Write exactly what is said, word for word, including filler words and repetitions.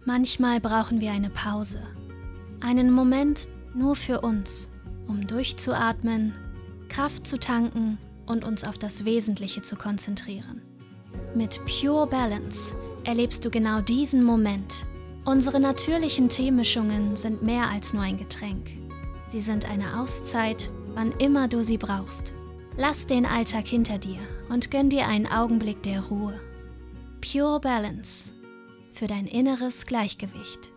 Manchmal brauchen wir eine Pause, einen Moment nur für uns, um durchzuatmen, Kraft zu tanken und uns auf das Wesentliche zu konzentrieren. Mit Pure Balance erlebst du genau diesen Moment. Unsere natürlichen Teemischungen sind mehr als nur ein Getränk. Sie sind eine Auszeit, wann immer du sie brauchst. Lass den Alltag hinter dir und gönn dir einen Augenblick der Ruhe. Pure Balance für dein inneres Gleichgewicht.